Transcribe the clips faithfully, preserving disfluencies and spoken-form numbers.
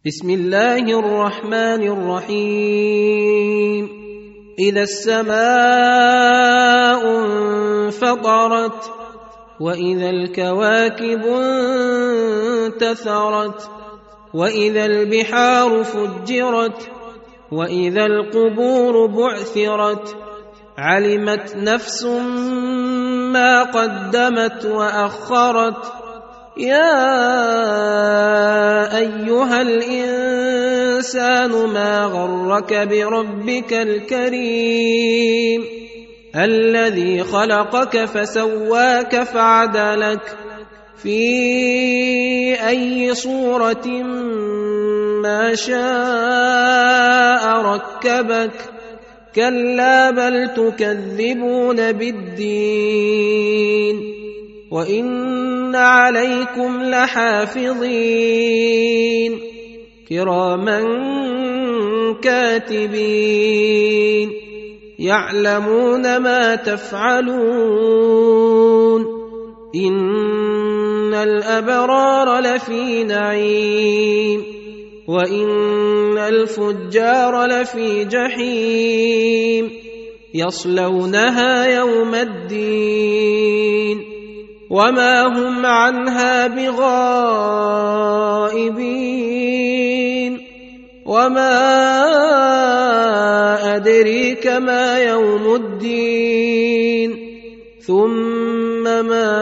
بسم الله الرحمن الرحيم إذا السماء انفطرت وإذا الكواكب انتثرت وإذا البحار فجرت وإذا القبور بعثرت علمت نفس ما قدمت وأخرت يا أيها الإنسان ما غرك بربك الكريم الذي خلقك فسواك فعدلك في أي صورة ما شاء ركبك كلا بل تكذبون بالدين وإن عليكم لحافظين كراما كاتبين يعلمون ما تفعلون إن الأبرار لفي نعيم وإن الفجار لفي جحيم يصلونها يوم الدين وما هم عنها بغائبين وما أدريك ما يوم الدين ثم ما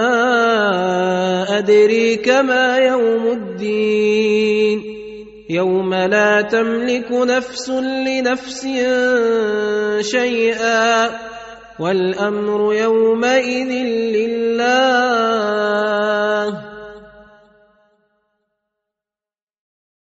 أدريك ما يوم الدين يوم لا تملك نفس لنفس شيئا والأمر يومئذ لله